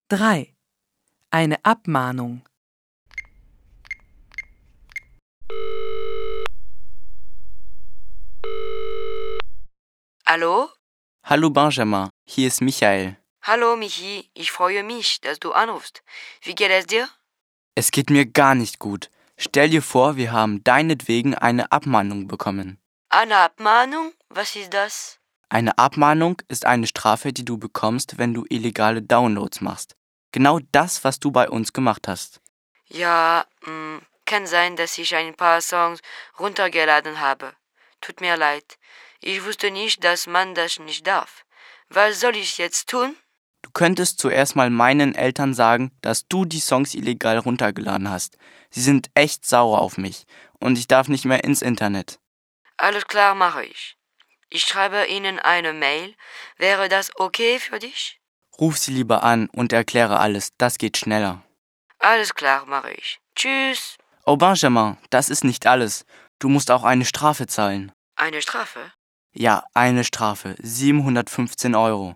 3. Eine Abmahnung. Hallo? Hallo Benjamin, hier ist Michael. Hallo Michi, ich freue mich, dass du anrufst. Wie geht es dir? Es geht mir gar nicht gut. Stell dir vor, wir haben deinetwegen eine Abmahnung bekommen. Eine Abmahnung? Was ist das? Eine Abmahnung ist eine Strafe, die du bekommst, wenn du illegale Downloads machst. Genau das, was du bei uns gemacht hast. Ja, kann sein, dass ich ein paar Songs runtergeladen habe. Tut mir leid. Ich wusste nicht, dass man das nicht darf. Was soll ich jetzt tun? Du könntest zuerst mal meinen Eltern sagen, dass du die Songs illegal runtergeladen hast. Sie sind echt sauer auf mich und ich darf nicht mehr ins Internet. Alles klar, mache ich. Ich schreibe Ihnen eine Mail. Wäre das okay für dich? Ruf sie lieber an und erkläre alles, das geht schneller. Alles klar, mache ich. Tschüss. Oh Benjamin, das ist nicht alles. Du musst auch eine Strafe zahlen. Eine Strafe? Ja, eine Strafe. 715 Euro.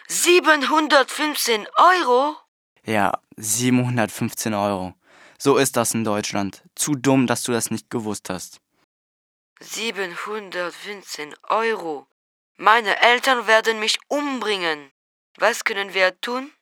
715 Euro? Ja, 715 Euro. So ist das in Deutschland. Zu dumm, dass du das nicht gewusst hast. 715 Euro. Meine Eltern werden mich umbringen. Was können wir tun?